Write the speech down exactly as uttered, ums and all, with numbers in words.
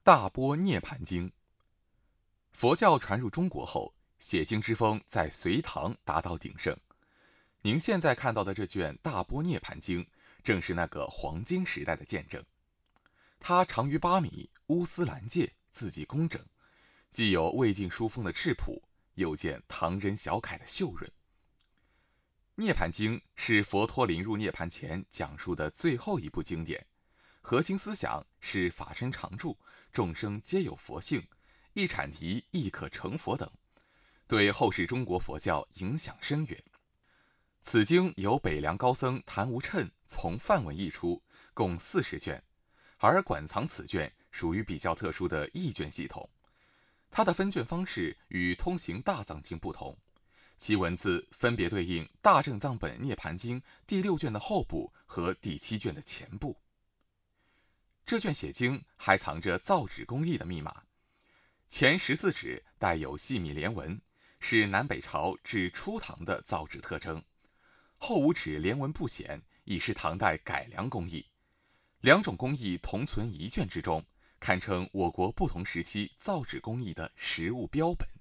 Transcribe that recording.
大般涅盘经。佛教传入中国后，写经之风在隋唐达到鼎盛。您现在看到的这卷《大般涅盘经》，正是那个黄金时代的见证。它长于八米，乌丝蓝界，字迹工整，既有魏晋书风的质朴，又见唐人小楷的秀润。涅盘经是佛陀临入涅盘前讲述的最后一部经典，核心思想是法身常住，众生皆有佛性，一阐提亦可成佛等，对后世中国佛教影响深远。此经由北凉高僧谭无谶从梵文译出，共四十卷，而馆藏此卷属于比较特殊的译卷系统。它的分卷方式与通行大藏经不同，其文字分别对应大正藏本涅盘经第六卷的后部和第七卷的前部。这卷写经还藏着造纸工艺的密码，前十四纸带有细密连纹，是南北朝至初唐的造纸特征，后五纸连纹不显，已是唐代改良工艺。两种工艺同存一卷之中，堪称我国不同时期造纸工艺的实物标本。